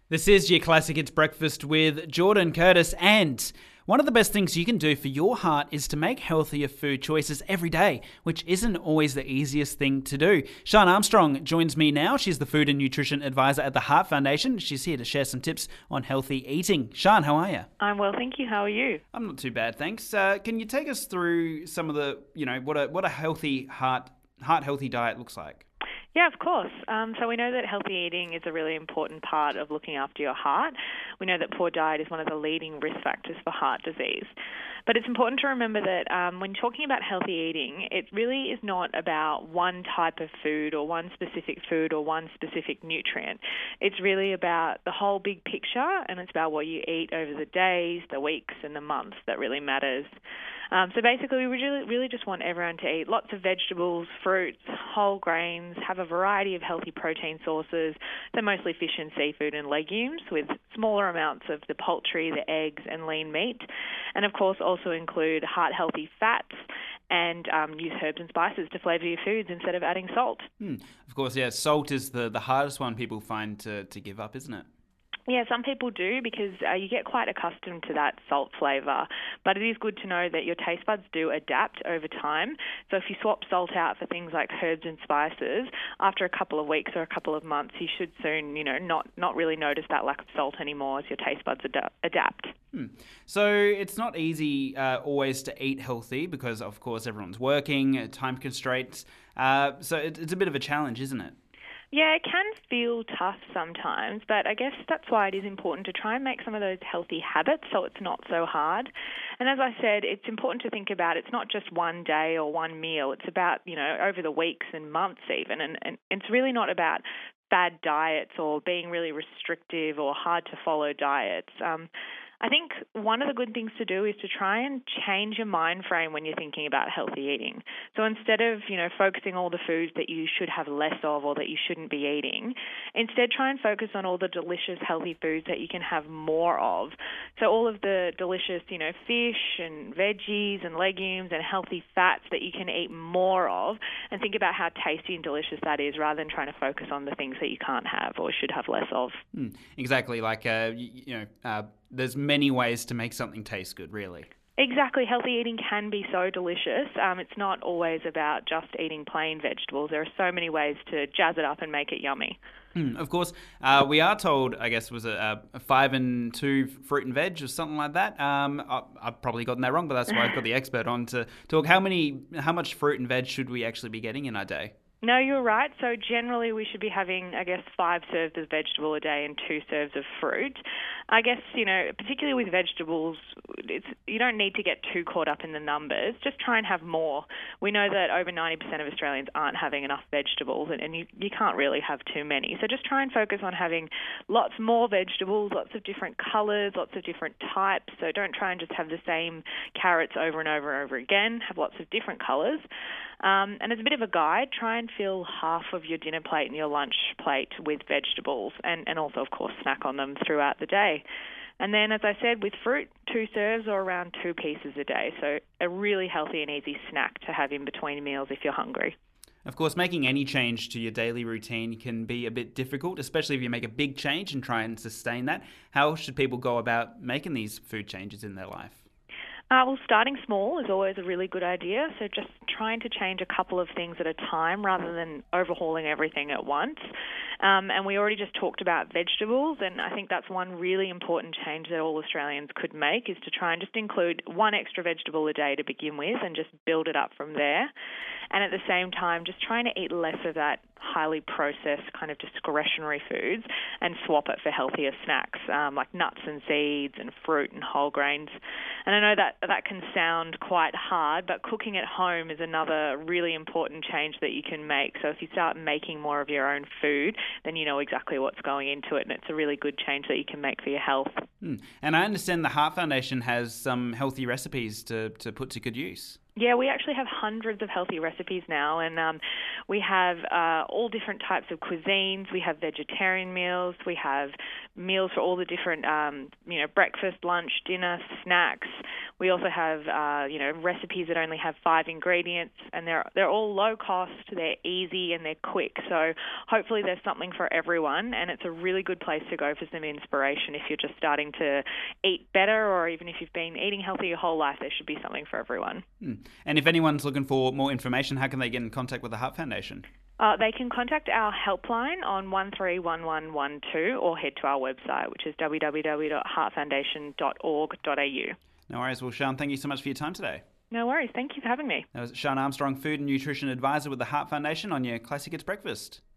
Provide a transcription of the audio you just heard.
This is your Classic It's Breakfast with Jordan Curtis, and one of the best things you can do for your heart is to make healthier food choices every day, which isn't always the easiest thing to do. Sian Armstrong joins me now. She's the Food and Nutrition Advisor at the Heart Foundation. She's here to share some tips on healthy eating. Sian, how are you? I'm well, thank you. How are you? I'm not too bad, thanks. Can you take us through some of the, what a healthy heart healthy diet looks like? Yeah, of course. So we know that healthy eating is a really important part of looking after your heart. We know that poor diet is one of the leading risk factors for heart disease. But it's important to remember that when talking about healthy eating, it really is not about one type of food or one specific nutrient. It's really about the whole big picture, and it's about what you eat over the days, the weeks, and the months that really matters. So basically, we really just want everyone to eat lots of vegetables, fruits, whole grains, have a variety of healthy protein sources, so mostly fish and seafood and legumes, with smaller amounts of the poultry, the eggs, and lean meat. And of course, also include heart-healthy fats and use herbs and spices to flavour your foods instead of adding salt. Of course, yeah, salt is the hardest one people find to give up, isn't it? Yeah, some people do because you get quite accustomed to that salt flavour. But it is good to know that your taste buds do adapt over time. So if you swap salt out for things like herbs and spices, after a couple of weeks or a couple of months, you should soon, not really notice that lack of salt anymore as your taste buds adapt. So it's not easy always to eat healthy because, of course, everyone's working, time constraints. So it's a bit of a challenge, isn't it? Yeah, it can feel tough sometimes, but I guess that's why it is important to try and make some of those healthy habits so it's not so hard. And as I said, it's important to think about it's not just one day or one meal. It's about, over the weeks and months even. And it's really not about bad diets or being really restrictive or hard to follow diets. I think one of the good things to do is to try and change your mind frame when you're thinking about healthy eating. So instead of, focusing all the foods that you should have less of or that you shouldn't be eating, instead try and focus on all the delicious healthy foods that you can have more of. So all of the delicious, fish and veggies and legumes and healthy fats that you can eat more of, and think about how tasty and delicious that is rather than trying to focus on the things that you can't have or should have less of. Exactly. Like, there's many ways to make something taste good, really. Exactly. Healthy eating can be so delicious. It's not always about just eating plain vegetables. There are so many ways to jazz it up and make it yummy. Of course, we are told, I guess, was a 5 and 2 fruit and veg or something like that. I've probably gotten that wrong, but that's why I've got the expert on to talk. How much fruit and veg should we actually be getting in our day? No, you're right. So generally we should be having, 5 serves of vegetable a day and 2 serves of fruit. I guess, particularly with vegetables, you don't need to get too caught up in the numbers. Just try and have more. We know that over 90% of Australians aren't having enough vegetables, and you can't really have too many. So just try and focus on having lots more vegetables, lots of different colours, lots of different types. So don't try and just have the same carrots over and over and over again. Have lots of different colours. And as a bit of a guide, try and fill half of your dinner plate and your lunch plate with vegetables and also, of course, snack on them throughout the day. And then, as I said, with fruit, 2 serves or around 2 pieces a day. So a really healthy and easy snack to have in between meals if you're hungry. Of course, making any change to your daily routine can be a bit difficult, especially if you make a big change and try and sustain that. How should people go about making these food changes in their life? Well, starting small is always a really good idea. So just trying to change a couple of things at a time rather than overhauling everything at once. And we already just talked about vegetables, and I think that's one really important change that all Australians could make is to try and just include 1 extra vegetable a day to begin with and just build it up from there. And at the same time, just trying to eat less of that highly processed kind of discretionary foods and swap it for healthier snacks like nuts and seeds and fruit and whole grains. And I know that can sound quite hard, but cooking at home is another really important change that you can make. So if you start making more of your own food, then you know exactly what's going into it, and it's a really good change that you can make for your health. And I understand the Heart Foundation has some healthy recipes to put to good use. Yeah, we actually have hundreds of healthy recipes now, and we have all different types of cuisines. We have vegetarian meals. We have meals for all the different, breakfast, lunch, dinner, snacks. We also have, recipes that only have 5 ingredients, and they're all low cost, they're easy, and they're quick. So hopefully there's something for everyone, and it's a really good place to go for some inspiration if you're just starting to eat better, or even if you've been eating healthy your whole life, there should be something for everyone. And if anyone's looking for more information, how can they get in contact with the Heart Foundation? They can contact our helpline on 131112 or head to our website, which is www.heartfoundation.org.au. No worries. Well, Sian, thank you so much for your time today. No worries. Thank you for having me. That was Sian Armstrong, Food and Nutrition Advisor with the Heart Foundation on your Classic Hits Breakfast.